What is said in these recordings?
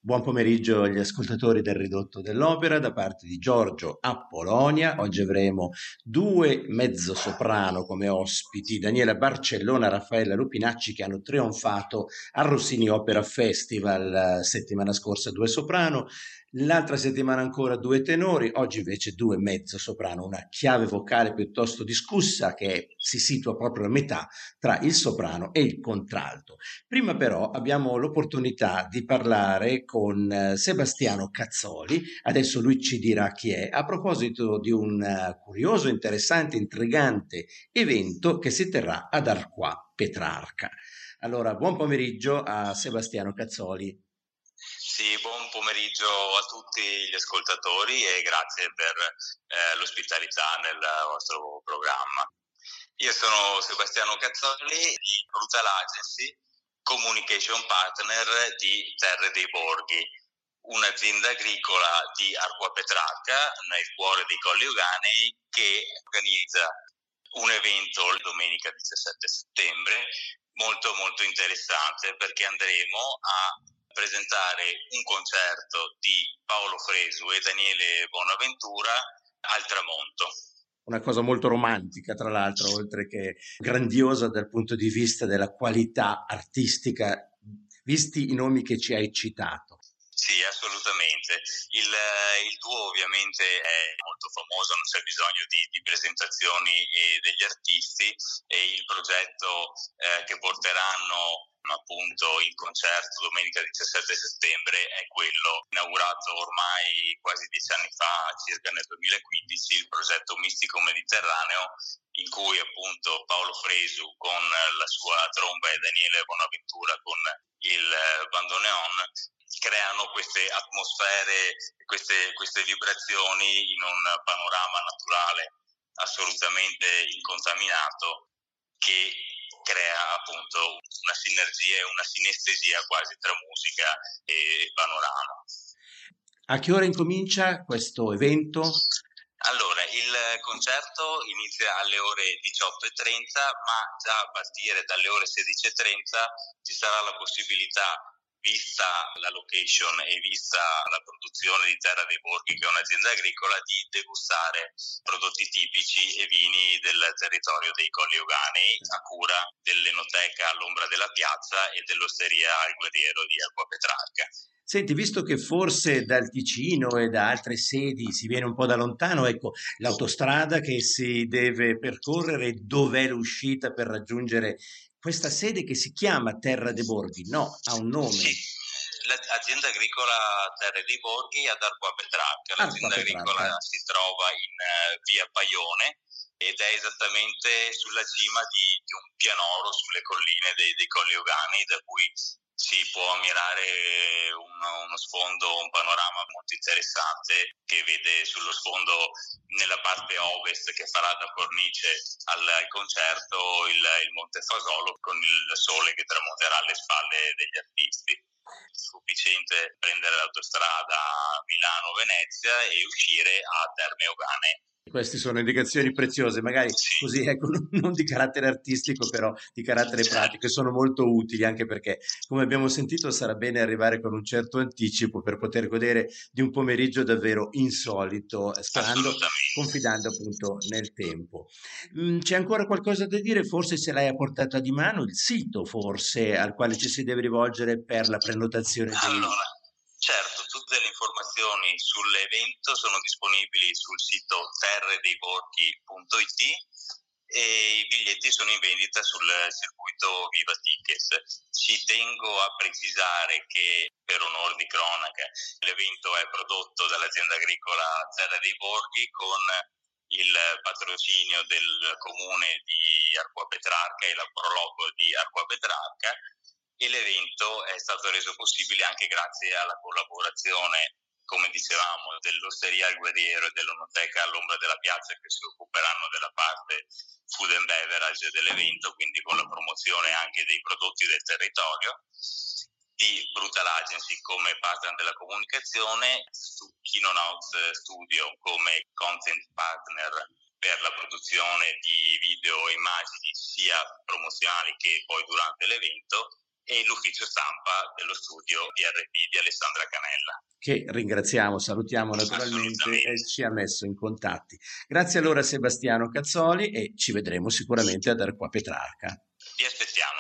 Buon pomeriggio agli ascoltatori del Ridotto dell'Opera da parte di Giorgio Apolonia. Oggi avremo due mezzosoprano come ospiti, Daniela Barcellona e Raffaella Lupinacci, che hanno trionfato al Rossini Opera Festival settimana scorsa, due soprano. L'altra settimana ancora due tenori, oggi invece due mezzosoprano, una chiave vocale piuttosto discussa che si situa proprio a metà tra il soprano e il contralto. Prima però abbiamo l'opportunità di parlare con Sebastiano Cazzoli, adesso lui ci dirà chi è, a proposito di un curioso, interessante, intrigante evento che si terrà ad Arquà, Petrarca. Allora, buon pomeriggio a Sebastiano Cazzoli. Sì, buon pomeriggio a tutti gli ascoltatori e grazie per l'ospitalità nel vostro programma. Io sono Sebastiano Cazzoli di Brutal Agency, Communication Partner di Terre dei Borghi, un'azienda agricola di Arqua Petrarca, nel cuore dei Colli Euganei, che organizza un evento domenica 17 settembre molto molto interessante, perché andremo a presentare un concerto di Paolo Fresu e Daniele Bonaventura al tramonto. Una cosa molto romantica, tra l'altro, oltre che grandiosa dal punto di vista della qualità artistica, visti i nomi che ci hai citato. Sì, assolutamente. Il duo ovviamente è molto famoso, non c'è bisogno di presentazioni degli artisti, e il progetto che porteranno appunto in concerto domenica 17 settembre è quello inaugurato ormai quasi 10 anni fa, circa nel 2015, il progetto Mistico Mediterraneo, in cui appunto Paolo Fresu con la sua tromba e Daniele Bonaventura con il bandoneon creano queste atmosfere, queste vibrazioni in un panorama naturale assolutamente incontaminato, che crea appunto una sinergia e una sinestesia quasi tra musica e panorama. A che ora incomincia questo evento? Allora, il concerto inizia alle ore 18:30, ma già a partire dalle ore 16:30 ci sarà la possibilità, vista la location e vista la produzione di Terra dei Borghi, che è un'azienda agricola, di degustare prodotti tipici e vini del territorio dei Colli Euganei, a cura dell'Enoteca all'Ombra della Piazza e dell'Osteria Il Guerriero di Arqua Petrarca. Senti, visto che forse dal Ticino e da altre sedi si viene un po' da lontano, ecco, l'autostrada che si deve percorrere, dov'è l'uscita per raggiungere questa sede che si chiama Terra de' Borghi? No, ha un nome. Sì, l'azienda agricola Terre dei Borghi ad Arqua Petrarca. Arqua L'azienda agricola Petrarca. si trova in via Paione ed è esattamente sulla cima di un pianoro sulle colline dei Colli Euganei, da cui si può ammirare uno sfondo, un panorama molto interessante, che vede sullo sfondo, nella parte ovest che farà da cornice al concerto, il Monte Fasolo con il sole che tramonterà alle spalle degli artisti. Sufficiente prendere l'autostrada Milano-Venezia e uscire a Terme Euganei. Queste sono indicazioni preziose, magari Sì, così, ecco, non di carattere artistico, però di carattere pratico, e certo, sono molto utili anche perché, come abbiamo sentito, sarà bene arrivare con un certo anticipo per poter godere di un pomeriggio davvero insolito, sperando, assolutamente. confidando appunto nel tempo. C'è ancora qualcosa da dire? Forse se l'hai a portata di mano, il sito forse al quale ci si deve rivolgere per la prenotazione dei... Allora, certo, tutte le informazioni sull'evento sono disponibili sul sito terredeiborghi.it e i biglietti sono in vendita sul circuito Viva Tickets. Ci tengo a precisare che, per onor di cronaca, l'evento è prodotto dall'azienda agricola Terra dei Borghi con il patrocinio del comune di Arqua Petrarca e la prologo di Arqua Petrarca, e l'evento è stato reso possibile anche grazie alla collaborazione, come dicevamo, dell'Osteria Il Guerriero e dell'Onoteca all'Ombra della Piazza, che si occuperanno della parte food and beverage dell'evento, quindi con la promozione anche dei prodotti del territorio, di Brutal Agency come partner della comunicazione, su Kinonaut Studio come content partner per la produzione di video e immagini sia promozionali che poi durante l'evento, e l'ufficio stampa dello studio DRP di Alessandra Canella. Che ringraziamo, salutiamo naturalmente e ci ha messo in contatti. Grazie allora Sebastiano Cazzoli e ci vedremo sicuramente ad Arqua Petrarca. Vi aspettiamo.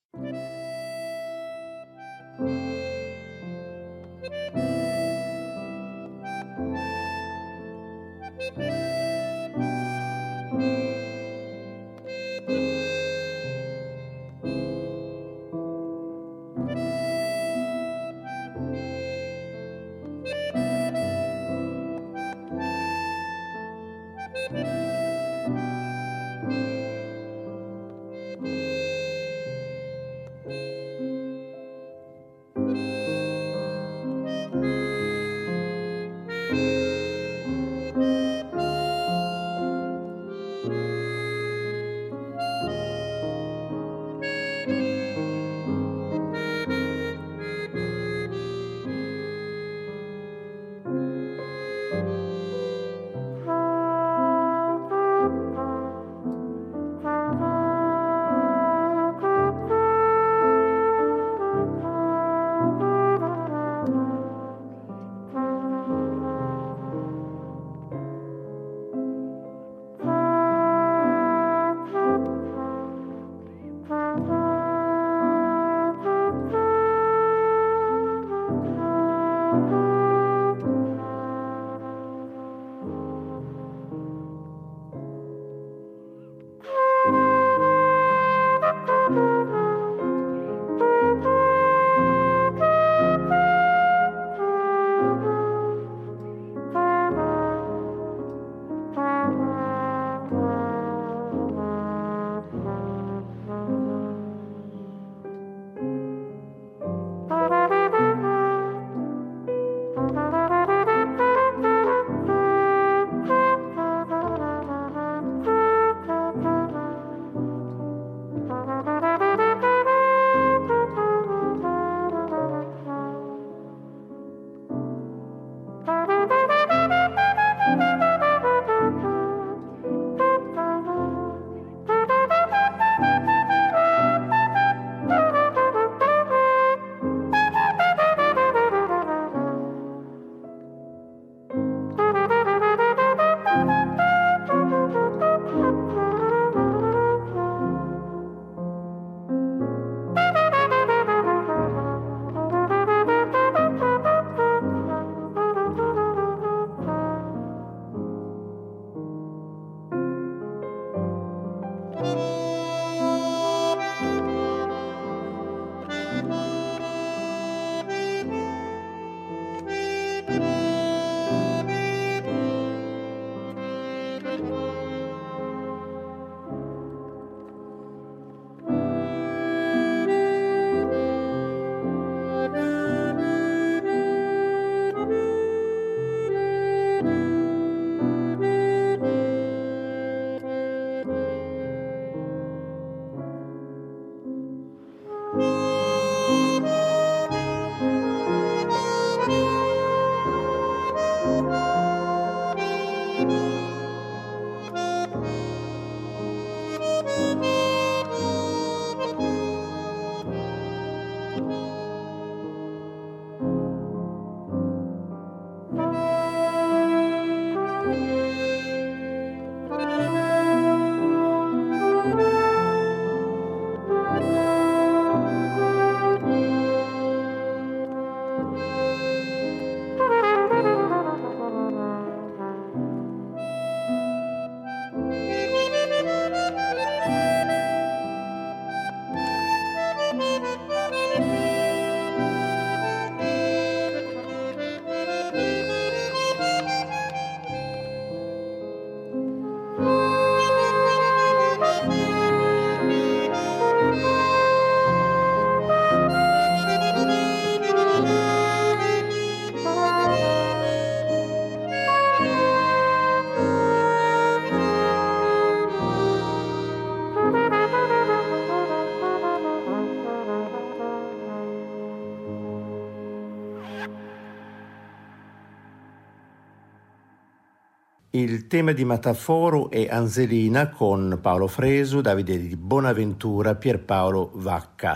Il tema di Mataforo e Anzelina con Paolo Fresu, Davide di Bonaventura, Pierpaolo Vacca.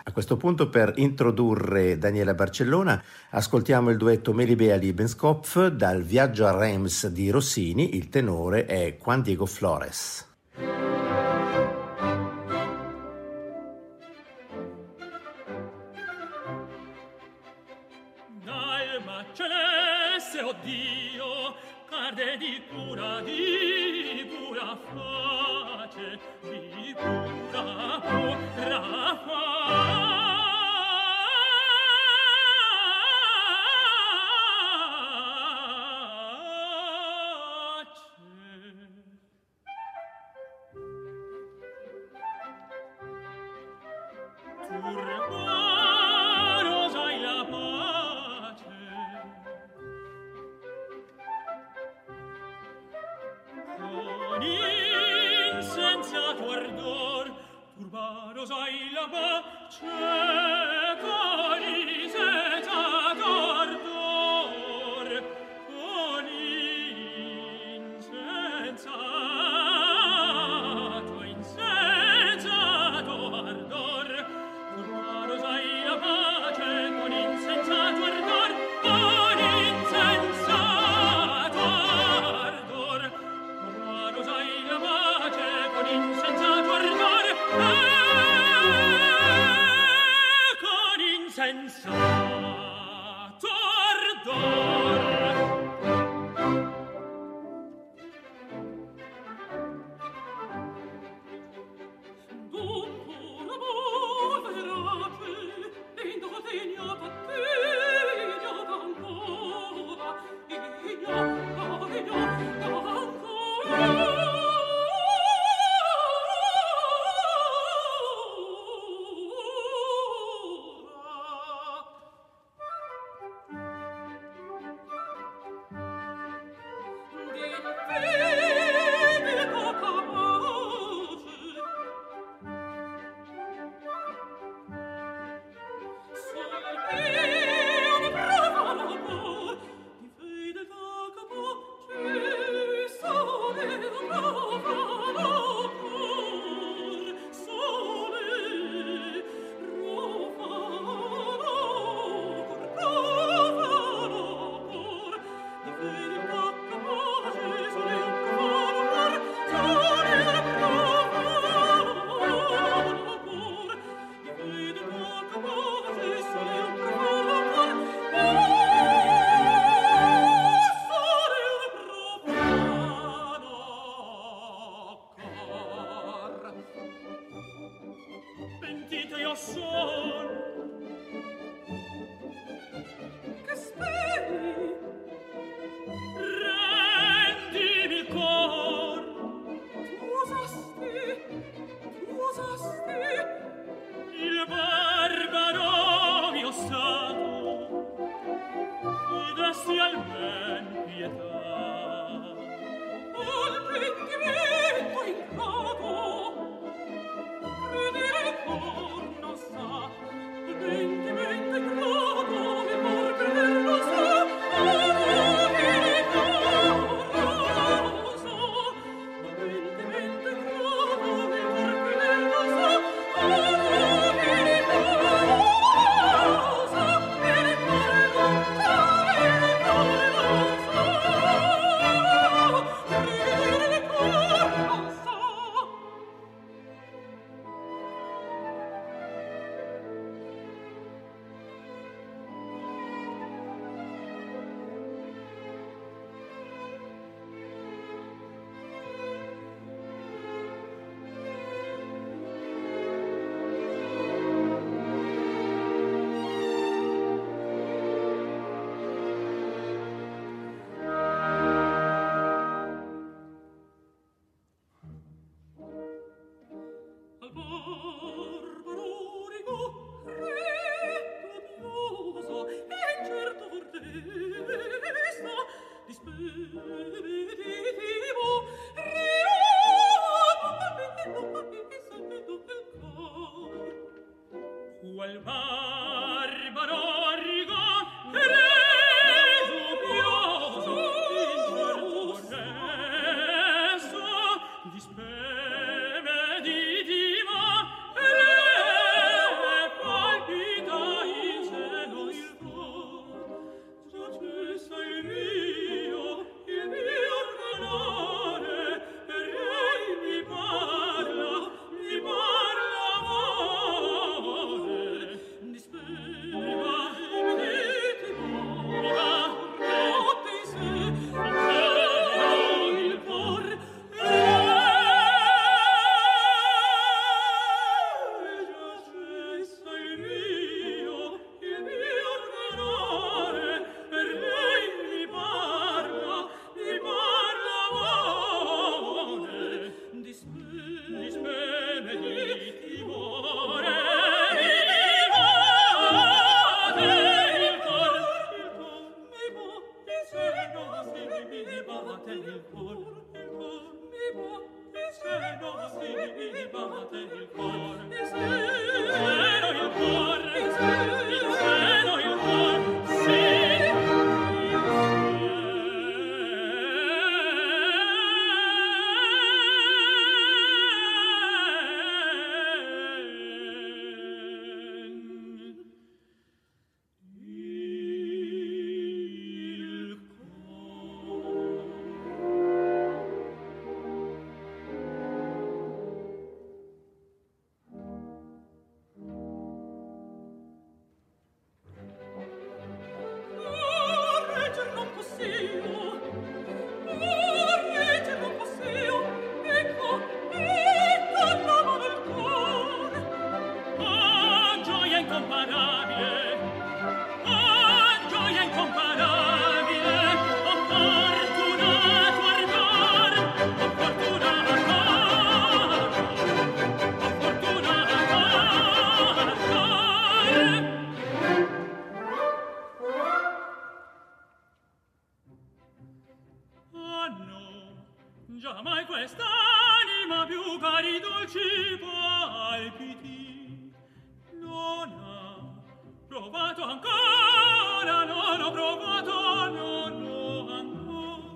A questo punto, per introdurre Daniela Barcellona, ascoltiamo il duetto Melibea Liebenskopf dal Viaggio a Reims di Rossini. Il tenore è Juan Diego Flores. D'alma celeste, oh Dio, carde di pura pace, di pura pace. Turbaro sai la pace, con insensato ardor, turbaro sai la pace, con insensato ardor, con insensato ardor, turbaro sai la pace, con insensato ardor, con insensato ardor, turbaro sai la pace, con insensato ardor, con insensato ardor. D'un puro verace, indodegnata ignota ancora, ignota ancora. D'infibile poca pace, sul mio profano amor, di fede poca pace, sole profano amor, sole profano amor, di fede poca pace, sole profano amor, sole profano amor, di fede poca pace, sole profano amor, sole profano cor. Pentito io son, che speri, rendimi il cor. Tu usasti il barbaro mio stato, e dasti al ben pietà. Al pentimento ingrato, credere il cor non sa, al pentimento ingrato, il cor credere non sa, al pentimento non sa, al pentimento ingrato, il cor credere non sa, al pentimento non sa, il cor non sa, il cor non sa. già mai quest'anima più cari dolci palpiti non ha provato ancora, non ho provato, non ho ancora.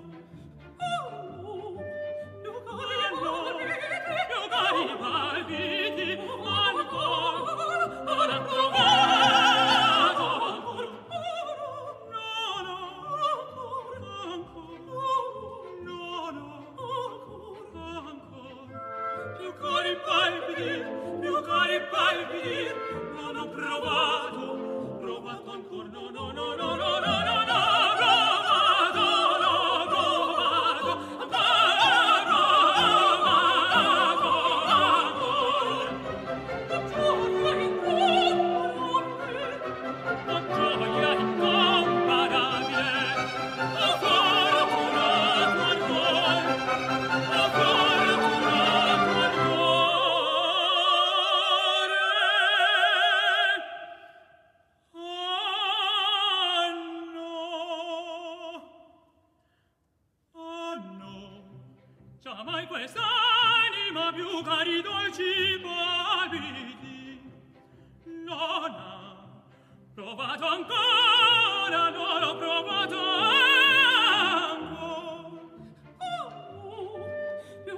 Più cari palpiti ancora, non ha provato ancora. No, no, ancora, no, no, ancora. Più cari palpiti, non ho provato, provato ancora, no, no, no, no, no, no, no, no, provato, no, provato, la gioia incomparabile, ho curato al cuore, ho curato al oh no, già mai quest'anima più cari dolci palpiti non ha provato ancora, non ho provato ancora. Più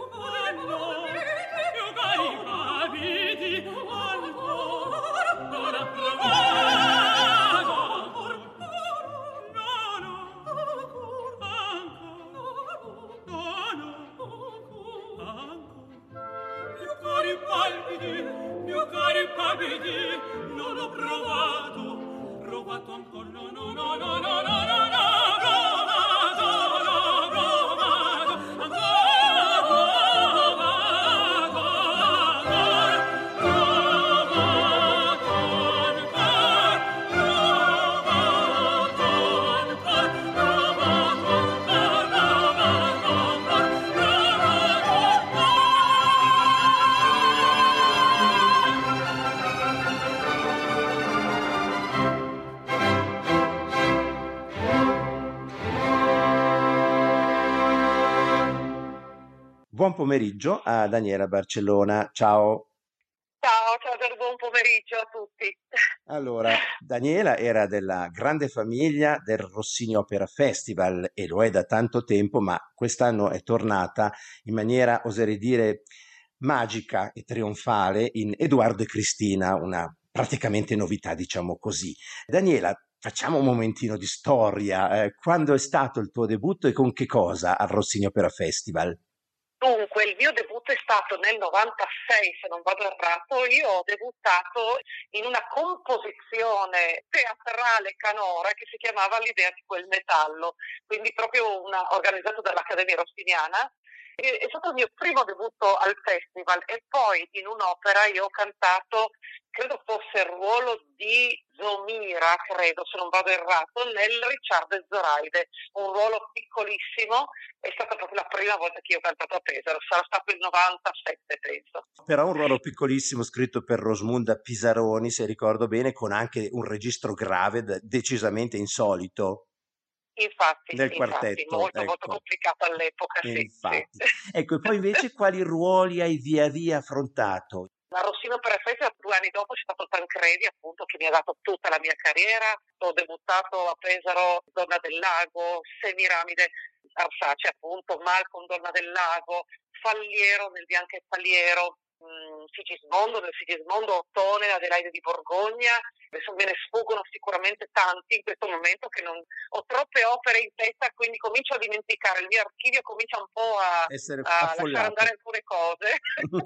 cari palpiti ancora, non ho provato ancora. No, no, più cari palpiti, non ho provato, provato ancora, no, no, no, no, no, no, no, no, provato, no, provato, ancora, provato, ancora, provato, Buon pomeriggio a Daniela Barcellona, ciao. Ciao, buon pomeriggio a tutti. Allora, Daniela era della grande famiglia del Rossini Opera Festival e lo è da tanto tempo, ma quest'anno è tornata in maniera, oserei dire, magica e trionfale in Edoardo e Cristina, una praticamente novità, diciamo così. Daniela, facciamo un momentino di storia. Quando è stato il tuo debutto e con che cosa al Rossini Opera Festival? Dunque, il mio debutto è stato nel 96, se non vado errato. Io ho debuttato in una composizione teatrale canora che si chiamava L'idea di quel metallo, quindi proprio organizzato dall'Accademia Rossiniana. È stato il mio primo debutto al festival e poi in un'opera io ho cantato, credo fosse il ruolo di Zomira, credo, se non vado errato, nel Ricciardo e Zoraide, un ruolo piccolissimo. È stata proprio la prima volta che io ho cantato a Pesaro, sarà stato il 97, penso. Però un ruolo piccolissimo scritto per Rosmunda Pisaroni, se ricordo bene, con anche un registro grave, decisamente insolito. Infatti, Del quartetto, molto, ecco. molto complicato all'epoca, Infatti. sì. Ecco, e poi invece quali ruoli hai via via affrontato? La Rossino per Festival 2 anni dopo c'è stato Tancredi, appunto, che mi ha dato tutta la mia carriera. Ho debuttato a Pesaro, Donna del Lago, Semiramide, Arsace, appunto, Malcolm, Donna del Lago, Faliero nel Bianca e Faliero, Sigismondo, nel Sigismondo, Ottone, Adelaide di Borgogna. Adesso me ne sfuggono sicuramente tanti in questo momento che non ho troppe opere in testa, quindi comincio a dimenticare, il mio archivio comincia un po' a lasciare andare alcune cose.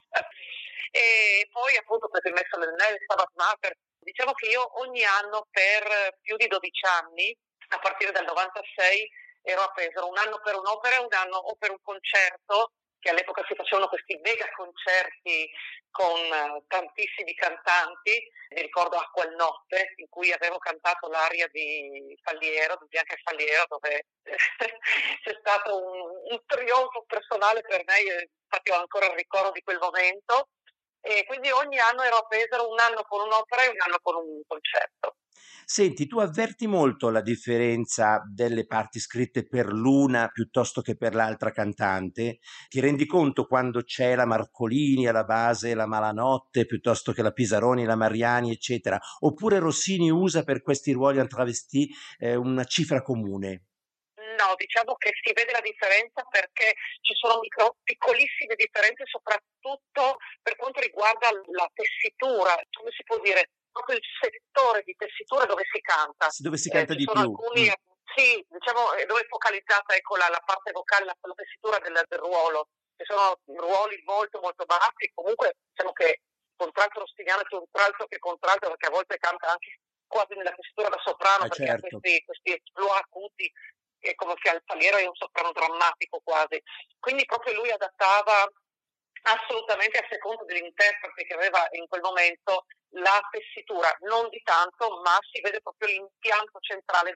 E poi appunto per il Messo del Neve, Stabat Mater, diciamo che io ogni anno per più di 12 anni, a partire dal 96, ero a Pesaro, un anno per un'opera e un anno o per un concerto, che all'epoca si facevano questi mega concerti con tantissimi cantanti. Mi ricordo Acqua e Notte, in cui avevo cantato l'aria di Faliero, di Bianca e Faliero, dove c'è stato un trionfo personale per me, infatti ho ancora il ricordo di quel momento. e quindi ogni anno ero a Pesaro, un anno con un'opera e un anno con un concerto. Senti, tu avverti molto la differenza delle parti scritte per l'una piuttosto che per l'altra cantante? Ti rendi conto quando c'è la Marcolini alla base, la Malanotte, piuttosto che la Pisaroni, la Mariani, eccetera? Oppure Rossini usa per questi ruoli en travesti una cifra comune? No, diciamo che si vede la differenza perché ci sono piccolissime differenze, soprattutto per quanto riguarda la tessitura, come si può dire, proprio il settore di tessitura dove si canta. Dove si canta Ci di sono più? alcuni, sì, diciamo, dove è focalizzata ecco, la parte vocale, la tessitura del ruolo. Ci sono ruoli molto molto bassi, comunque diciamo che contralto rossiniano è tutt'altro che contralto perché a volte canta anche quasi nella tessitura da soprano perché ha Certo. questi exploit acuti che come se Alfaliero è un soprano drammatico quasi. Quindi proprio lui adattava assolutamente a seconda dell'interprete che aveva in quel momento la tessitura, non di tanto, ma si vede proprio l'impianto centrale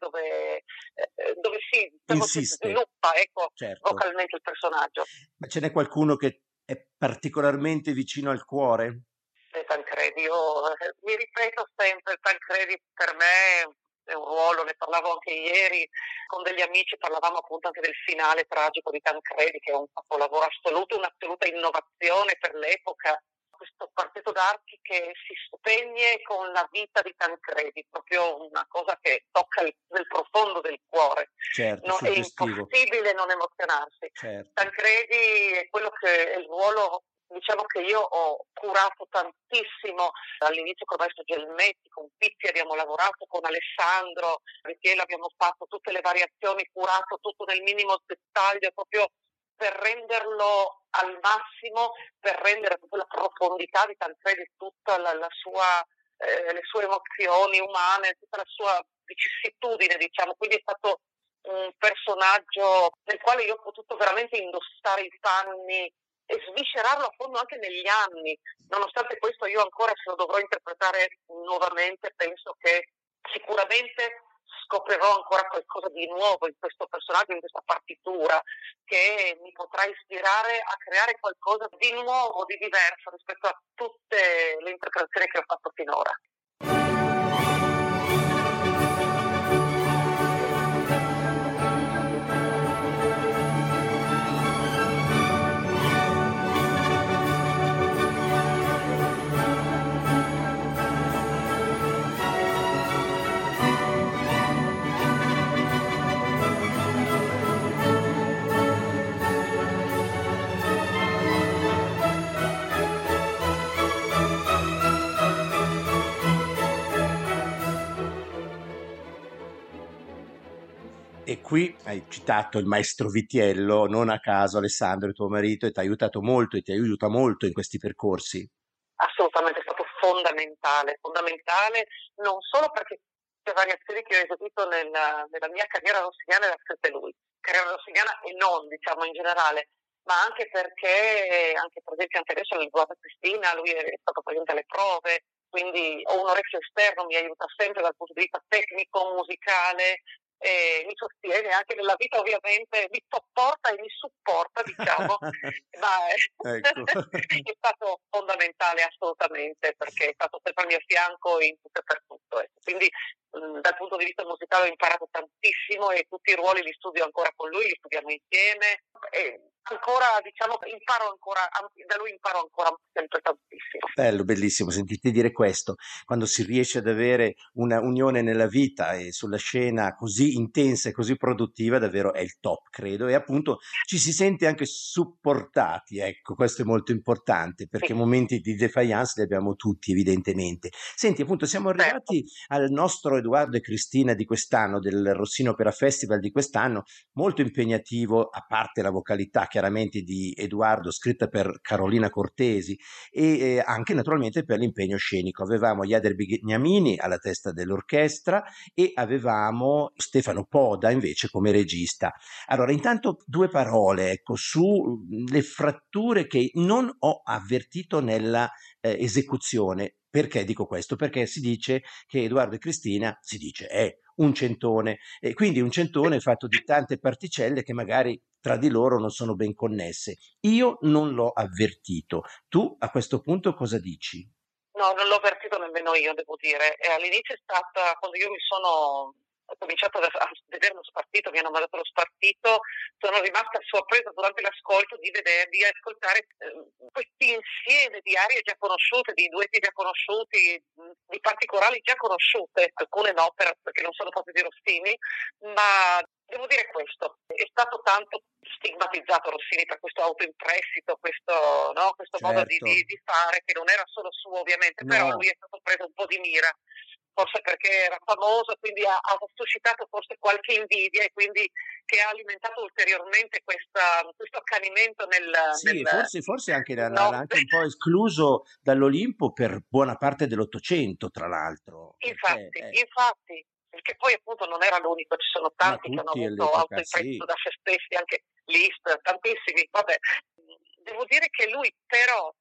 dove si Insiste, sviluppa ecco, certo. vocalmente il personaggio. Ma ce n'è qualcuno che è particolarmente vicino al cuore? Tancredi, io mi ripeto sempre, Tancredi per me è un ruolo, ne parlavo anche ieri con degli amici, parlavamo appunto anche del finale tragico di Tancredi che è un capolavoro assoluto, un'assoluta innovazione per l'epoca, questo quartetto d'archi che si spegne con la vita di Tancredi, proprio una cosa che tocca nel profondo del cuore, Certo, è suggestivo. impossibile non emozionarsi. Certo. Tancredi è quello che è il ruolo, diciamo che io ho curato tantissimo all'inizio con il maestro Gelmetti, con Pizzi abbiamo lavorato, con Alessandro Ritiello abbiamo fatto tutte le variazioni, curato tutto nel minimo dettaglio proprio per renderlo al massimo, per rendere proprio la profondità di Tancredi, tutta la sua, le sue emozioni umane, tutta la sua vicissitudine, diciamo, quindi è stato un personaggio nel quale io ho potuto veramente indossare i panni e sviscerarlo a fondo anche negli anni. Nonostante questo io ancora se lo dovrò interpretare nuovamente penso che sicuramente scoprirò ancora qualcosa di nuovo in questo personaggio, in questa partitura che mi potrà ispirare a creare qualcosa di nuovo, di diverso rispetto a tutte le interpretazioni che ho fatto finora. E qui hai citato il maestro Vitiello, non a caso Alessandro è tuo marito e ti ha aiutato molto e ti aiuta molto in questi percorsi. Assolutamente, è stato fondamentale non solo perché le variazioni che ho eseguito nella mia carriera rossiniana le ha scritte lui, carriera rossiniana e non, diciamo, in generale, ma anche perché, anche per esempio anche adesso nel Guarda Cristina, lui è stato presente alle prove, quindi ho un orecchio esterno, mi aiuta sempre dal punto di vista tecnico, musicale, mi sostiene anche nella vita ovviamente, mi sopporta e mi supporta diciamo, ma Ecco. è stato fondamentale assolutamente perché è stato sempre al mio fianco in tutto e per tutto. Quindi dal punto di vista musicale ho imparato tantissimo e tutti i ruoli li studio ancora con lui, li studiamo insieme e ancora diciamo da lui imparo ancora sempre tantissimo. Bello, bellissimo sentirti dire questo, quando si riesce ad avere una unione nella vita e sulla scena così intensa e così produttiva, davvero è il top, credo, e appunto ci si sente anche supportati, ecco, questo è molto importante, perché momenti di defiance li abbiamo tutti, evidentemente. Senti, appunto, siamo arrivati al nostro Edoardo e Cristina di quest'anno, del Rossino Opera Festival di quest'anno, molto impegnativo, a parte la vocalità chiaramente di Edoardo, scritta per Carolina Cortesi, e anche naturalmente per l'impegno scenico. Avevamo Jader Bignamini alla testa dell'orchestra e avevamo Stefano Poda invece come regista. Allora, intanto due parole ecco, sulle fratture che non ho avvertito nella esecuzione. Perché dico questo? Perché si dice che Edoardo e Cristina, si dice, è un centone, e quindi un centone fatto di tante particelle che magari tra di loro non sono ben connesse. Io non l'ho avvertito. Tu a questo punto cosa dici? No, non l'ho avvertito nemmeno io, devo dire. E all'inizio è stata, quando io ho cominciato a vedere lo spartito, mi hanno mandato lo spartito, sono rimasta sorpresa durante l'ascolto di ascoltare questi insieme di arie già conosciute, di duetti già conosciuti, di parti corali già conosciute, alcune no perché non sono proprio di Rossini, ma devo dire questo, è stato tanto stigmatizzato Rossini per questo autoimprestito, questo modo Certo, di fare, che non era solo suo ovviamente, però no. lui è stato preso un po' di mira, forse perché era famoso, quindi ha suscitato forse qualche invidia e quindi che ha alimentato ulteriormente questo accanimento Sì, forse anche l'ha no? anche un po' escluso dall'Olimpo per buona parte dell'Ottocento, tra l'altro, perché Infatti, perché poi appunto non era l'unico, ci sono ma tanti che hanno tutti avuto all'epoca, autoimprestito sì. da se stessi, anche Liszt, tantissimi, vabbè. Devo dire che lui però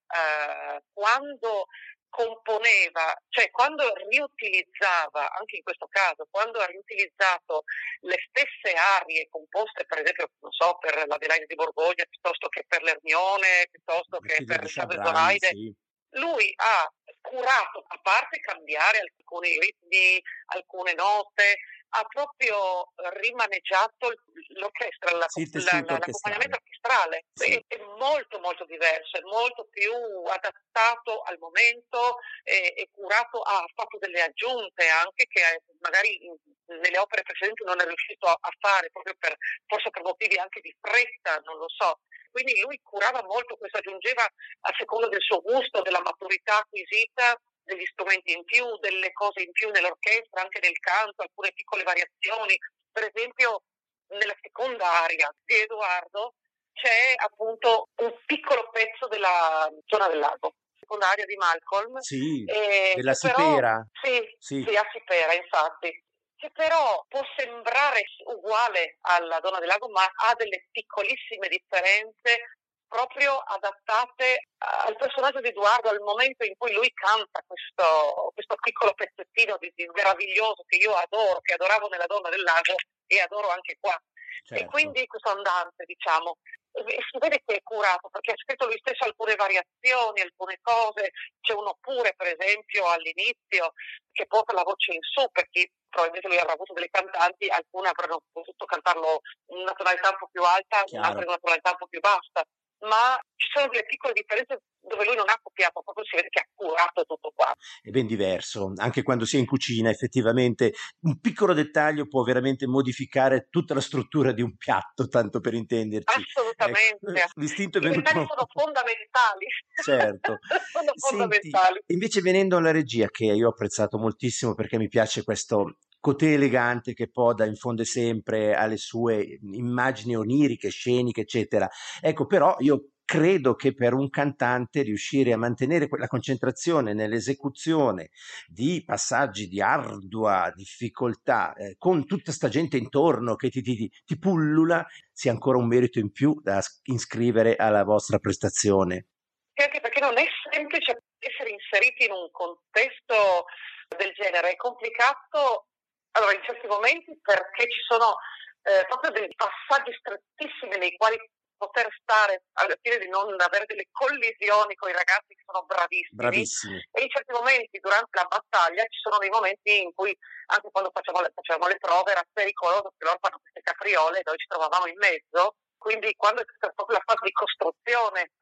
quando componeva, cioè quando riutilizzava, anche in questo caso, quando ha riutilizzato le stesse arie composte, per esempio, non so, per l'Adelaide di Borgogna, piuttosto che per l'Ermione, piuttosto La che figlia per di il Salve Chabrani, Zoraide, sì. lui ha curato, a parte cambiare alcuni ritmi, alcune note, ha proprio rimaneggiato l'orchestra, Sì, il tessuto l'accompagnamento orchestrale. orchestrale. Sì, È molto molto diverso, è molto più adattato al momento, è curato, ha fatto delle aggiunte anche che magari nelle opere precedenti non è riuscito a fare, proprio forse per motivi anche di fretta, non lo so. Quindi lui curava molto questo, aggiungeva a seconda del suo gusto, della maturità acquisita, degli strumenti in più, delle cose in più nell'orchestra, anche nel canto, alcune piccole variazioni. Per esempio, nella seconda aria di Edoardo c'è appunto un piccolo pezzo della zona del lago, seconda aria di Malcolm, sì, della che però, Sipera. sì, Sì, si assipera infatti, che però può sembrare uguale alla Donna del Lago, ma ha delle piccolissime differenze proprio adattate al personaggio di Edoardo, al momento in cui lui canta questo piccolo pezzettino di meraviglioso che io adoro, che adoravo nella Donna del Lago e adoro anche qua. E certo. quindi questo andante, diciamo, e si vede che è curato perché ha scritto lui stesso alcune variazioni, alcune cose. C'è uno pure, per esempio, all'inizio che porta la voce in su, perché probabilmente lui avrà avuto delle cantanti, alcune avranno potuto cantarlo in una tonalità un po' più alta, altre Chiaro. in una tonalità un po' più bassa, ma ci sono delle piccole differenze dove lui non ha copiato, proprio si vede che ha curato tutto qua. È ben diverso, anche quando si è in cucina, effettivamente un piccolo dettaglio può veramente modificare tutta la struttura di un piatto, tanto per intenderci. Ecco, Assolutamente, l'istinto è i dettagli venuto. sono fondamentali, Certo. sono Senti, fondamentali. invece venendo alla regia, che io ho apprezzato moltissimo perché mi piace questo cotè elegante che Poda infonde sempre alle sue immagini oniriche, sceniche, eccetera. Ecco, però io credo che per un cantante riuscire a mantenere quella concentrazione nell'esecuzione di passaggi di ardua difficoltà, con tutta sta gente intorno che ti pullula, sia ancora un merito in più da iscrivere alla vostra prestazione. E anche perché non è semplice essere inseriti in un contesto del genere, è complicato allora in certi momenti perché ci sono proprio dei passaggi strettissimi nei quali poter stare al fine di non avere delle collisioni con i ragazzi che sono bravissimi, Bravissimi. e in certi momenti durante la battaglia ci sono dei momenti in cui anche quando facevamo le prove era pericoloso che loro fanno queste capriole e noi ci trovavamo in mezzo, quindi quando è stata proprio la fase di costruzione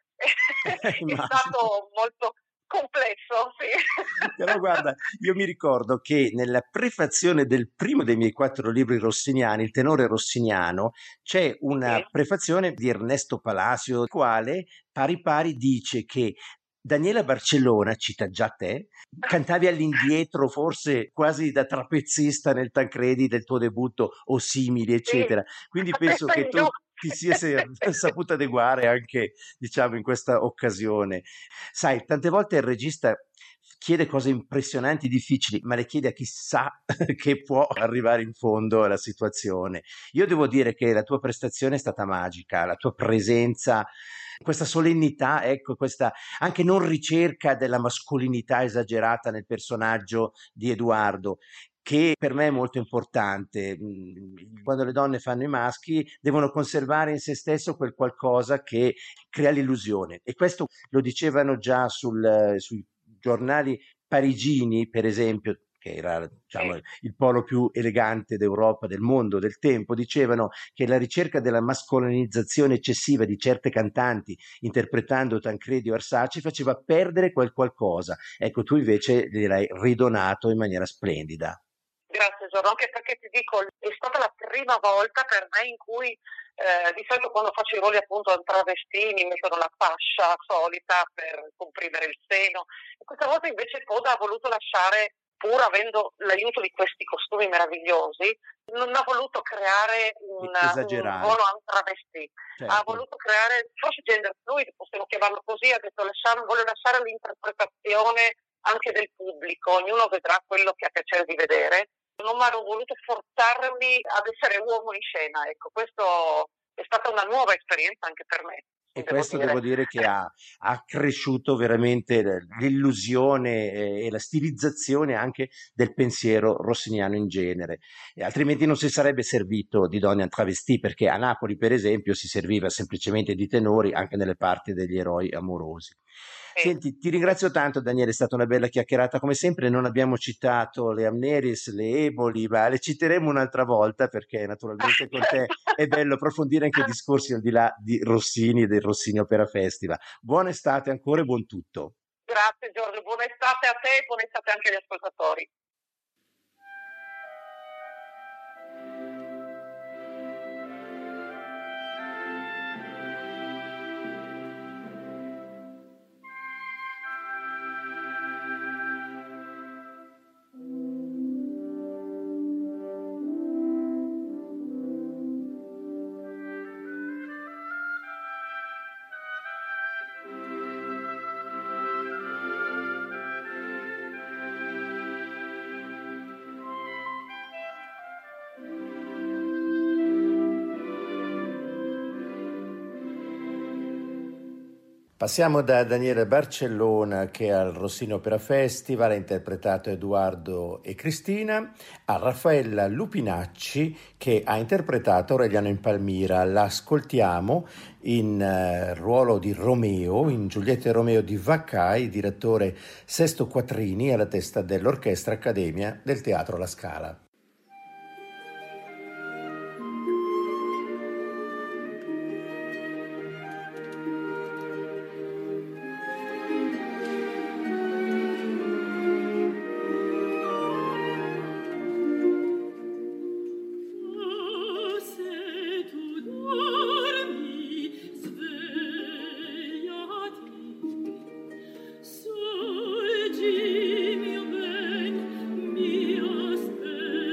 è Immagino. stato molto complesso, sì. Però guarda, io mi ricordo che nella prefazione del primo dei miei 4 libri rossiniani, Il tenore rossiniano, c'è una Sì. prefazione di Ernesto Palacio, il quale pari pari dice che Daniela Barcellona, cita già te, cantavi all'indietro, forse quasi da trapezzista nel Tancredi del tuo debutto o simili, Sì, eccetera. Quindi a penso testa che in giù. tu ti sia saputo adeguare anche, diciamo, in questa occasione. Sai, tante volte il regista chiede cose impressionanti, difficili, ma le chiede a chi sa che può arrivare in fondo alla situazione. Io devo dire che la tua prestazione è stata magica, la tua presenza, questa solennità, ecco, questa anche non ricerca della mascolinità esagerata nel personaggio di Edoardo, che per me è molto importante. Quando le donne fanno i maschi devono conservare in se stesso quel qualcosa che crea l'illusione, e questo lo dicevano già sui giornali parigini, per esempio, che era, diciamo, il polo più elegante d'Europa, del mondo, del tempo. Dicevano che la ricerca della mascolinizzazione eccessiva di certe cantanti interpretando Tancredi o Arsace faceva perdere quel qualcosa. Ecco, tu invece gliel'hai ridonato in maniera splendida. Grazie Giorgio, anche perché ti dico, è stata la prima volta per me in cui di solito quando faccio i ruoli appunto travestì mi mettono la fascia solita per comprimere il seno, e questa volta invece Coda ha voluto lasciare, pur avendo l'aiuto di questi costumi meravigliosi, non ha voluto creare un ruolo travestì, certo. Ha voluto creare, forse gender fluid, possiamo chiamarlo così, ha detto voglio lasciare l'interpretazione anche del pubblico, ognuno vedrà quello che ha piacere di vedere. Non hanno voluto forzarmi ad essere uomo in scena, ecco, questo è stata una nuova esperienza anche per me. E questo devo dire che ha cresciuto veramente l'illusione e la stilizzazione anche del pensiero rossiniano in genere. E altrimenti non si sarebbe servito di donne travestì, perché a Napoli, per esempio, si serviva semplicemente di tenori anche nelle parti degli eroi amorosi. Senti, ti ringrazio tanto Daniele, è stata una bella chiacchierata come sempre. Non abbiamo citato le Amneris, le Eboli, ma le citeremo un'altra volta, perché naturalmente con te è bello approfondire anche discorsi al di là di Rossini e del Rossini Opera Festival. Buona estate ancora e buon tutto. Grazie Giorgio, buona estate a te e buona estate anche agli ascoltatori. Passiamo da Daniele Barcellona, che al Rossini Opera Festival ha interpretato Edoardo e Cristina, a Raffaella Lupinacci, che ha interpretato Aureliano in Palmira. La ascoltiamo in ruolo di Romeo, in Giulietta e Romeo di Vaccai, direttore Sesto Quattrini, alla testa dell'Orchestra Accademia del Teatro La Scala. Mio ben, mio spero.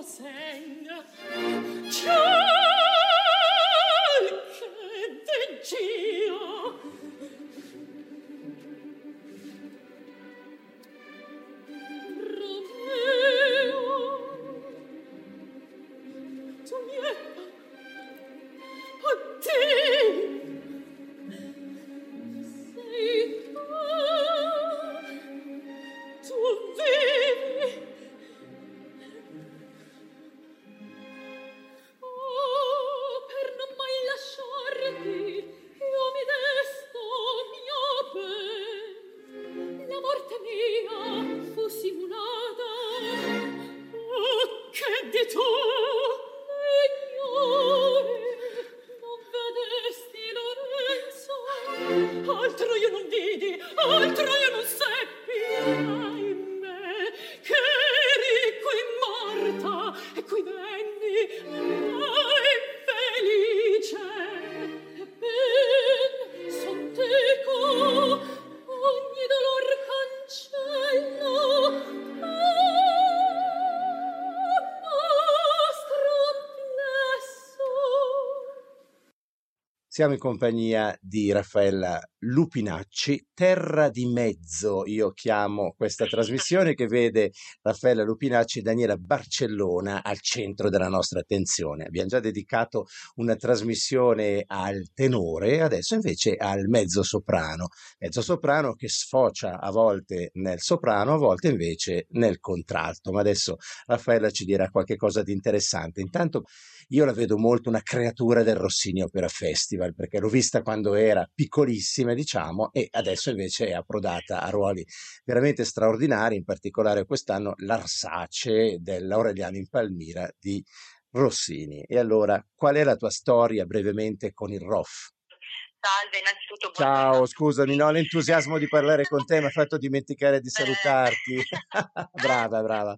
nostro segno. Ciel che deggio. Romeo, Giulietta, a te. Sei tu vivi. Oh, per non mai lasciarti, io mi desto mio ben. La morte mia fu simulata. Oh, che di tu, Signore, non vedesti Lorenzo? Altro io non vidi, altro io non seppi. Ahimè, che eri qui morta e qui venni, infelice. Ben son teco, ogni dolor cancello. Nostro amplesso. Siamo in compagnia di Raffaella Lupinacci, Terra di Mezzo, io chiamo questa trasmissione che vede Raffaella Lupinacci e Daniela Barcellona al centro della nostra attenzione. Abbiamo già dedicato una trasmissione al tenore, adesso invece al mezzo soprano che sfocia a volte nel soprano, a volte invece nel contralto, ma adesso Raffaella ci dirà qualche cosa di interessante. Intanto io la vedo molto una creatura del Rossini Opera Festival, perché l'ho vista quando era piccolissima, diciamo, e adesso invece è approdata a ruoli veramente straordinari, in particolare quest'anno l'Arsace dell'Aureliano in Palmira di Rossini. E allora, qual è la tua storia brevemente con il ROF? Salve, innanzitutto Ciao, scusami, no, l'entusiasmo di parlare con te mi ha fatto dimenticare di salutarti. Brava, brava.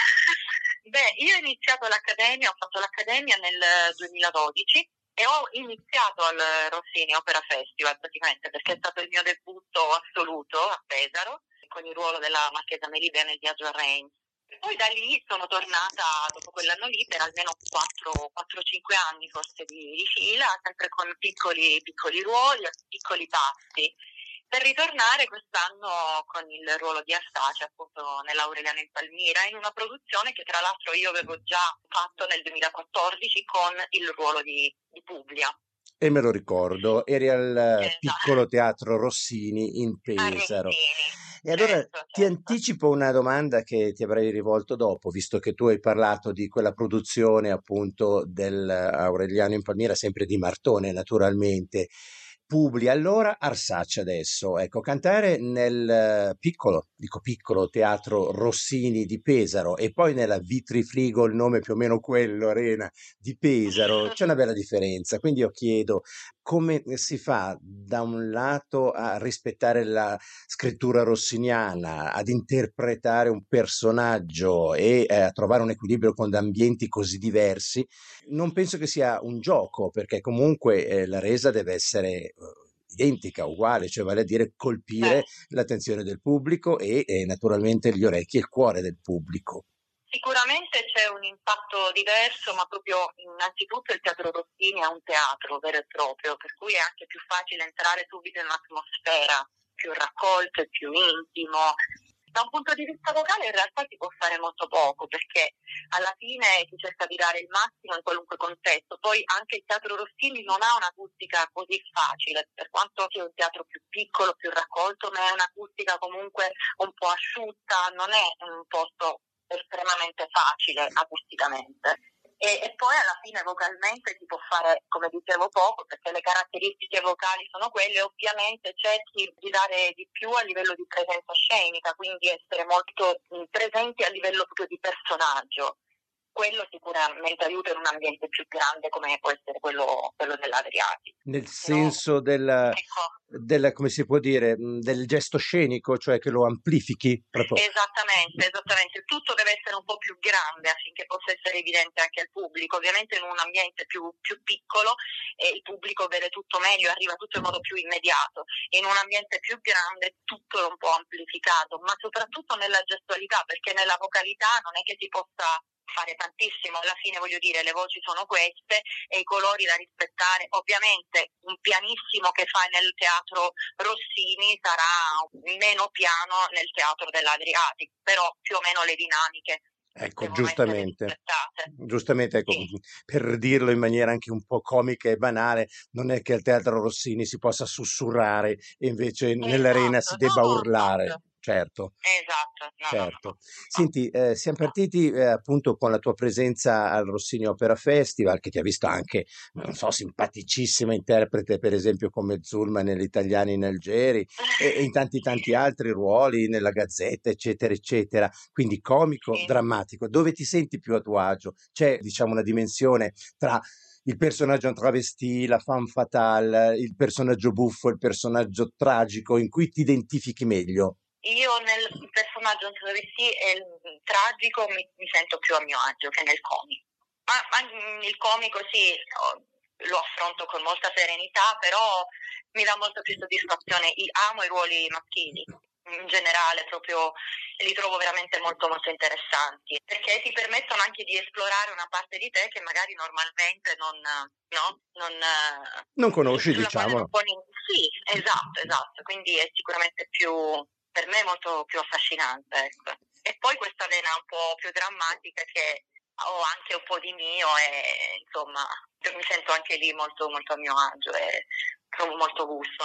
Beh, io ho iniziato l'accademia, ho fatto l'accademia nel 2012 e ho iniziato al Rossini Opera Festival praticamente perché è stato il mio debutto assoluto a Pesaro con il ruolo della Marchesa Melibea nel Viaggio a Reims. Poi da lì sono tornata dopo quell'anno lì per almeno 4-5 anni forse di fila, sempre con piccoli ruoli, piccoli passi, per ritornare quest'anno con il ruolo di Arsace appunto nell'Aureliano in Palmira, in una produzione che tra l'altro io avevo già fatto nel 2014 con il ruolo di Publia. E me lo ricordo, eri al Esatto. piccolo teatro Rossini in A Pesaro. Rensini. E allora Certo. ti anticipo una domanda che ti avrei rivolto dopo, visto che tu hai parlato di quella produzione appunto dell'Aureliano in Palmira, sempre di Martone naturalmente. Publi, allora Arsace adesso, ecco, cantare nel piccolo teatro Rossini di Pesaro e poi nella Vitrifrigo, il nome più o meno quello, Arena di Pesaro, c'è una bella differenza, quindi io chiedo come si fa da un lato a rispettare la scrittura rossiniana, ad interpretare un personaggio e a trovare un equilibrio con ambienti così diversi. Non penso che sia un gioco, perché comunque la resa deve essere identica, uguale, cioè vale a dire colpire l'attenzione del pubblico e naturalmente gli orecchi e il cuore del pubblico. Sicuramente c'è un impatto diverso, ma proprio innanzitutto il teatro Rossini è un teatro vero e proprio, per cui è anche più facile entrare subito in un'atmosfera più raccolta e più intimo. Da un punto di vista vocale in realtà si può fare molto poco, perché alla fine si cerca di dare il massimo in qualunque contesto. Poi anche il teatro Rossini non ha un'acustica così facile, per quanto sia un teatro più piccolo, più raccolto, ma è un'acustica comunque un po' asciutta, non è un posto estremamente facile acusticamente. E poi alla fine vocalmente si può fare, come dicevo, poco, perché le caratteristiche vocali sono quelle. Ovviamente cerchi di dare di più a livello di presenza scenica, quindi essere molto presenti a livello proprio di personaggio. Quello sicuramente aiuta in un ambiente più grande come può essere quello dell'Adriatico. Nel senso del, come si può dire, del gesto scenico, cioè che lo amplifichi proprio. Esattamente. Tutto deve essere un po' più grande affinché possa essere evidente anche al pubblico. Ovviamente in un ambiente più piccolo il pubblico vede tutto meglio, arriva tutto in modo più immediato. In un ambiente più grande tutto è un po' amplificato, ma soprattutto nella gestualità, perché nella vocalità non è che si possa fare tantissimo, alla fine voglio dire le voci sono queste e i colori da rispettare. Ovviamente un pianissimo che fai nel teatro Rossini sarà meno piano nel teatro dell'Adriatico, però più o meno le dinamiche Ecco, devono essere giustamente, ecco, sì. per dirlo in maniera anche un po' comica e banale, non è che al Teatro Rossini si possa sussurrare e invece nell'arena si Esatto, debba no, urlare, no, certo. esatto, Certo. no. Senti, siamo partiti appunto con la tua presenza al Rossini Opera Festival, che ti ha visto anche, non so, simpaticissima interprete, per esempio, come Zulma negli Italiani in Algeri e in tanti altri ruoli nella Gazzetta, eccetera, eccetera. Quindi comico, Sì. drammatico. Dove ti senti più a tuo agio? C'è, diciamo, una dimensione tra il personaggio en travesti, la femme fatale, il personaggio buffo, il personaggio tragico, in cui ti identifichi meglio? Io nel personaggio travesti e il tragico mi sento più a mio agio che nel comico. Ma il comico sì, lo affronto con molta serenità, però mi dà molto più soddisfazione. Amo i ruoli maschili, in generale, proprio li trovo veramente molto molto interessanti, perché ti permettono anche di esplorare una parte di te che magari normalmente Non conosci, sulla quale non diciamolo. poni. Sì, esatto, quindi è sicuramente più, per me, molto più affascinante, ecco. E poi questa vena un po' più drammatica che ho anche un po' di mio e insomma mi sento anche lì molto molto a mio agio e trovo molto gusto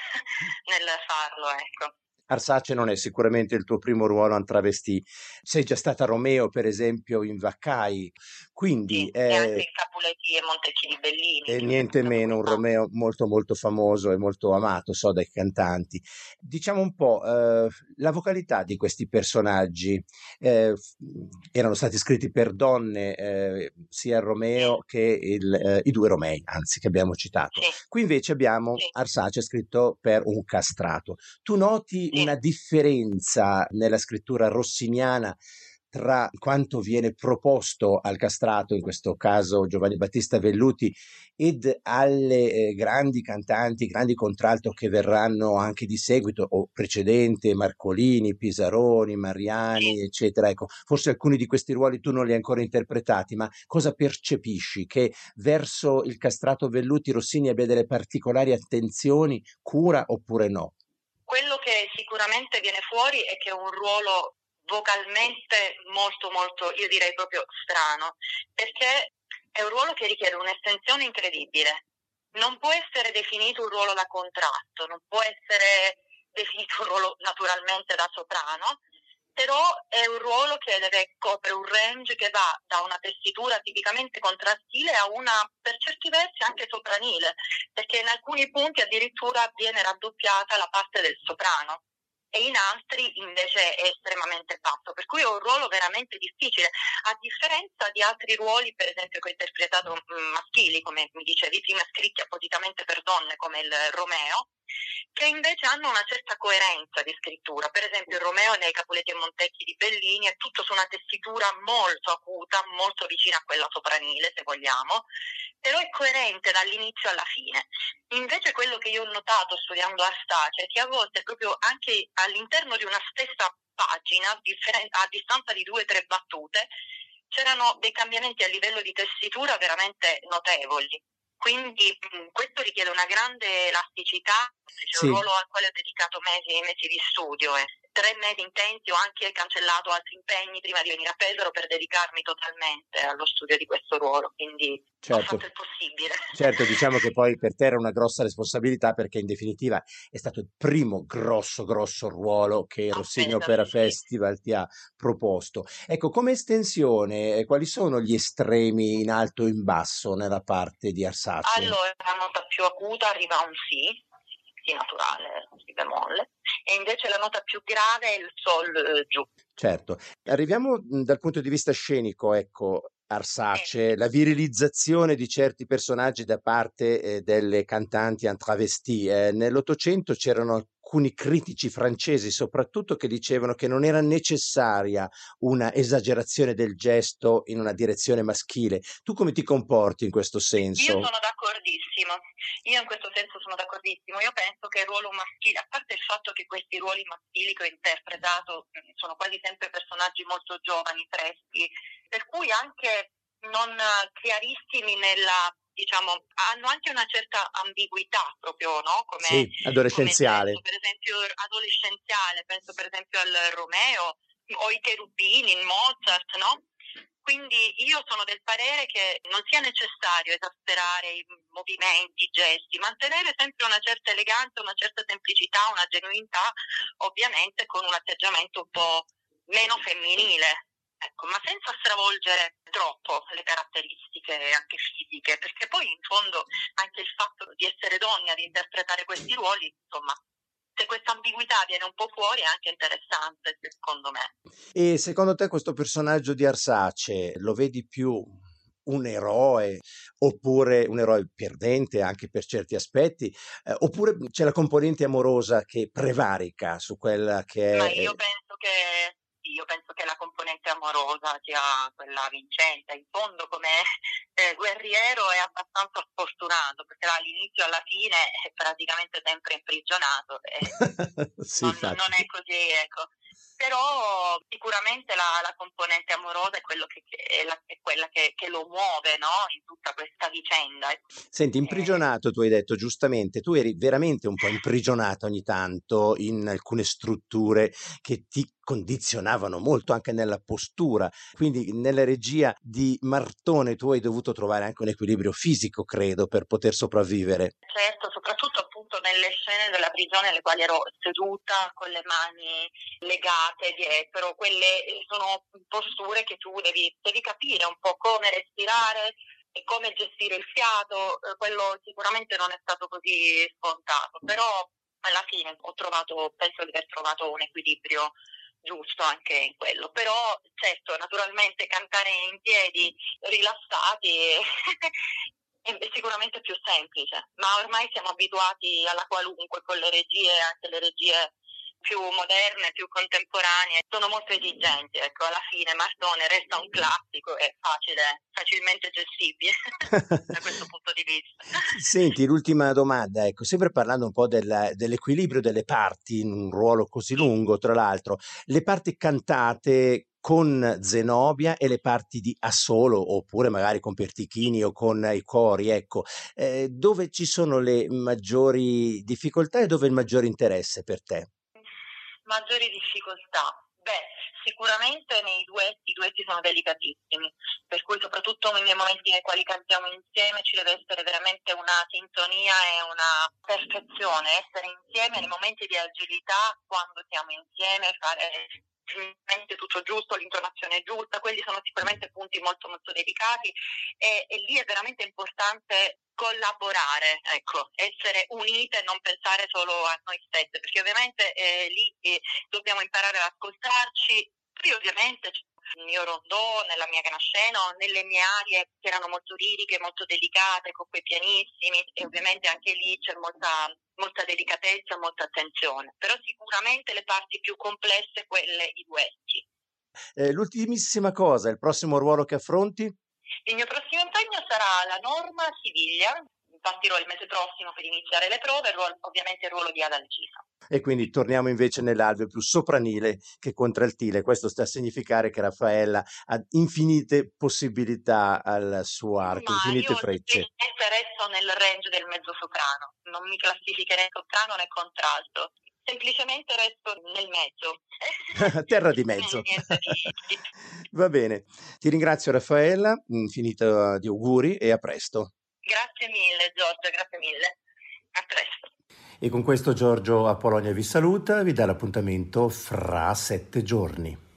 nel farlo, ecco. Arsace non è sicuramente il tuo primo ruolo en travesti. Sei già stata Romeo, per esempio, in Vaccai, quindi Sì, e anche in Capuletti e Montecchi di Bellini, e che è niente stato meno un quest'anno. Romeo molto molto famoso e molto amato, so, dai cantanti. Diciamo un po', la vocalità di questi personaggi erano stati scritti per donne, sia il Sì, Romeo che i due Romei, anzi, che abbiamo citato. sì, Qui invece abbiamo sì, Arsace scritto per un castrato. Tu noti sì. una differenza nella scrittura rossiniana tra quanto viene proposto al castrato, in questo caso Giovanni Battista Velluti, ed alle grandi cantanti, grandi contralto che verranno anche di seguito o precedente, Marcolini, Pisaroni, Sì. Mariani, eccetera. Ecco, forse alcuni di questi ruoli tu non li hai ancora interpretati, ma cosa percepisci? Che verso il castrato Velluti Rossini abbia delle particolari attenzioni, cura oppure no? Quello che sicuramente viene fuori è che è un ruolo vocalmente molto molto, io direi proprio strano, perché è un ruolo che richiede un'estensione incredibile. Non può essere definito un ruolo da contratto, non può essere definito un ruolo naturalmente da soprano, però è un ruolo che deve coprire un range che va da una tessitura tipicamente contrastile a una, per certi versi, anche sopranile, perché in alcuni punti addirittura viene raddoppiata la parte del soprano e in altri invece è estremamente basso, per cui è un ruolo veramente difficile, a differenza di altri ruoli, per esempio che ho interpretato maschili, come mi dicevi prima, scritti appositamente per donne, come il Romeo, che invece hanno una certa coerenza di scrittura. Per esempio il Romeo nei Capuletti e Montecchi di Bellini è tutto su una tessitura molto acuta, molto vicina a quella sopranile, se vogliamo, però è coerente dall'inizio alla fine. Invece quello che io ho notato studiando Arsace è che a volte proprio anche all'interno di una stessa pagina, a distanza di 2 o 3 battute, c'erano dei cambiamenti a livello di tessitura veramente notevoli. Quindi questo richiede una grande elasticità, c'è un Sì. ruolo al quale ho dedicato mesi di studio, 3 mesi intensi, ho anche cancellato altri impegni prima di venire a Pesaro per dedicarmi totalmente allo studio di questo ruolo, quindi ho Certo, fatto il possibile. certo, diciamo che poi per te era una grossa responsabilità perché in definitiva è stato il primo grosso ruolo che il A Rossini Pesaro, Opera sì. Festival ti ha proposto. Ecco, come estensione, quali sono gli estremi in alto e in basso nella parte di Arsace? Allora, la nota più acuta arriva a un sì naturale, si bemolle, e invece la nota più grave è il sol giù. Certo, arriviamo dal punto di vista scenico, ecco, Arsace, la virilizzazione di certi personaggi da parte delle cantanti en travesti. Nell'Ottocento c'erano alcuni critici francesi soprattutto che dicevano che non era necessaria una esagerazione del gesto in una direzione maschile. Tu come ti comporti in questo Io senso? sono d'accordissimo, io in questo senso sono d'accordissimo, io penso che il ruolo maschile, a parte il fatto che questi ruoli maschili che ho interpretato sono quasi sempre personaggi molto giovani, freschi, per cui cui anche non chiarissimi nella, diciamo, hanno anche una certa ambiguità proprio, no? Sì, Come adolescenziale. gesto, per esempio adolescenziale, penso per esempio al Romeo o i cherubini in Mozart, no? Quindi io sono del parere che non sia necessario esasperare i movimenti, i gesti, mantenere sempre una certa eleganza, una certa semplicità, una genuinità, ovviamente con un atteggiamento un po' meno femminile, ecco, ma senza stravolgere troppo le caratteristiche anche fisiche, perché poi in fondo anche il fatto di essere donne ad interpretare questi ruoli, insomma, se questa ambiguità viene un po' fuori è anche interessante, secondo me. E secondo te questo personaggio di Arsace lo vedi più un eroe oppure un eroe perdente anche per certi aspetti, oppure c'è la componente amorosa che prevarica su quella Ma che è... io penso che la componente amorosa sia quella vincente. In fondo, come guerriero è abbastanza sfortunato, perché dall'inizio alla fine è praticamente sempre imprigionato. Sì, Non infatti. è così, ecco. Però sicuramente la componente amorosa è quella che lo muove, no? In tutta questa vicenda. Senti, imprigionato, tu hai detto giustamente, tu eri veramente un po' imprigionato ogni tanto in alcune strutture che ti condizionavano molto anche nella postura, quindi nella regia di Martone tu hai dovuto trovare anche un equilibrio fisico, credo, per poter sopravvivere. Certo, soprattutto appunto nelle scene della prigione alle quali ero seduta con le mani legate dietro, quelle sono posture che tu devi capire un po' come respirare e come gestire il fiato, quello sicuramente non è stato così scontato, però alla fine penso di aver trovato un equilibrio giusto anche in quello, però certo, naturalmente cantare in piedi rilassati è sicuramente più semplice, ma ormai siamo abituati alla qualunque con le regie, anche le regie più moderne, più contemporanee, sono molto esigenti, ecco, alla fine Martone resta un classico e facilmente gestibile da questo punto di vista. Senti, l'ultima domanda, ecco, sempre parlando un po' dell'equilibrio delle parti in un ruolo così Sì. lungo, tra l'altro, le parti cantate con Zenobia e le parti di assolo, oppure magari con Pertichini o con i cori, ecco, dove ci sono le maggiori difficoltà e dove il maggiore interesse per te? Maggiori difficoltà? Beh, sicuramente i duetti sono delicatissimi, per cui soprattutto nei momenti nei quali cantiamo insieme ci deve essere veramente una sintonia e una perfezione, essere insieme nei momenti di agilità, quando siamo insieme, fare sicuramente tutto giusto, l'intonazione giusta, quelli sono sicuramente punti molto molto delicati e lì è veramente importante collaborare, ecco, essere unite e non pensare solo a noi stesse, perché ovviamente lì dobbiamo imparare ad ascoltarci. Poi ovviamente il mio rondò, nella mia canascena, nelle mie arie che erano molto liriche, molto delicate, con quei pianissimi, e ovviamente anche lì c'è molta delicatezza, molta attenzione. Però sicuramente le parti più complesse, quelle, i duetti. L'ultimissima cosa, il prossimo ruolo che affronti? Il mio prossimo impegno sarà la Norma Siviglia, partirò il mese prossimo per iniziare le prove, ovviamente il ruolo di Adalgisa. E quindi torniamo invece nell'alveo più sopranile che contraltile. Questo sta a significare che Raffaella ha infinite possibilità al suo arco, Ma io infinite frecce. semplicemente resto nel range del mezzo soprano, non mi classificherei soprano né contralto, semplicemente resto nel mezzo. Terra di mezzo. Niente di... Va bene, ti ringrazio Raffaella, infinito di auguri e a presto. Grazie mille Giorgio, grazie mille. A presto. E con questo Giorgio Apollonia vi saluta, vi dà l'appuntamento fra 7 giorni.